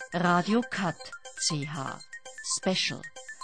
Radio Cut CH Special.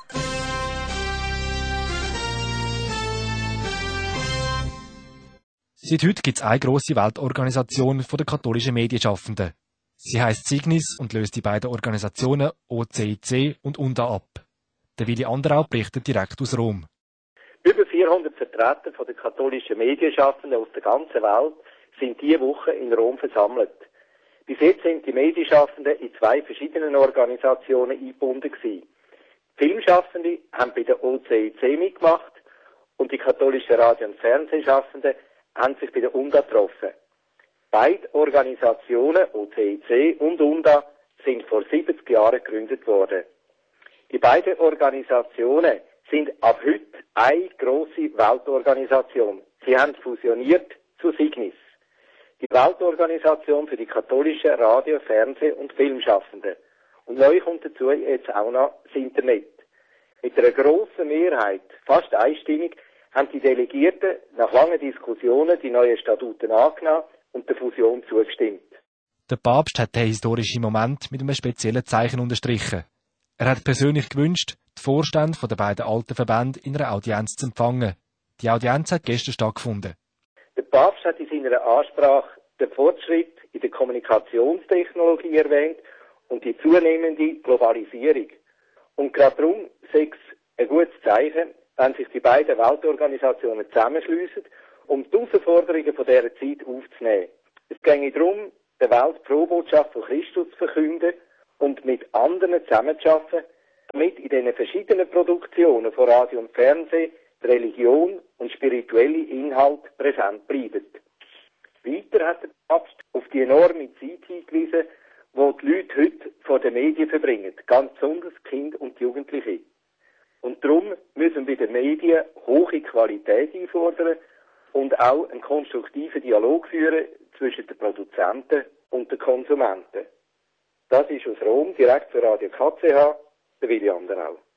Seit heute gibt es eine grosse Weltorganisation der katholischen Medienschaffenden. Sie heisst Signis und löst die beiden Organisationen OCIC und UNDA ab. Der Willi Anderau berichtet direkt aus Rom. Über 400 Vertreter der katholischen Medienschaffenden aus der ganzen Welt sind diese Woche in Rom versammelt. Bis jetzt sind die Medienschaffenden in 2 verschiedenen Organisationen eingebunden gewesen. Filmschaffende haben bei der OCIC mitgemacht und die katholischen Radio- und Fernsehschaffenden haben sich bei der UNDA getroffen. Beide Organisationen, OCIC und UNDA, sind vor 70 Jahren gegründet worden. Die beiden Organisationen sind ab heute eine grosse Weltorganisation. Sie haben fusioniert zu Signis, die Weltorganisation für die katholischen Radio-, Fernseh- und Filmschaffenden. Und neu kommt dazu jetzt auch noch das Internet. Mit einer grossen Mehrheit, fast einstimmig, haben die Delegierten nach langen Diskussionen die neuen Statuten angenommen und der Fusion zugestimmt. Der Papst hat den historischen Moment mit einem speziellen Zeichen unterstrichen. Er hat persönlich gewünscht, die Vorstände der beiden alten Verbände in einer Audienz zu empfangen. Die Audienz hat gestern stattgefunden. Der Papst hat in seiner Ansprache den Fortschritt in der Kommunikationstechnologie erwähnt und die zunehmende Globalisierung. Und gerade darum sei es ein gutes Zeichen, wenn sich die beiden Weltorganisationen zusammenschliessen, um die Herausforderungen dieser Zeit aufzunehmen. Es ginge darum, der Welt die Frohbotschaft von Christus zu verkünden und mit anderen zusammenzuarbeiten, damit in diesen verschiedenen Produktionen von Radio und Fernsehen die Religion und spirituelle Inhalte präsent bleiben. Weiter hat der Papst auf die enorme Zeit hingewiesen, die die Leute heute vor den Medien verbringen, ganz besonders Kinder und Jugendliche. Und darum müssen wir bei den Medien hohe Qualität einfordern und auch einen konstruktiven Dialog führen zwischen den Produzenten und den Konsumenten. Das ist aus Rom, direkt für Radio KCH, der Willi Anderau.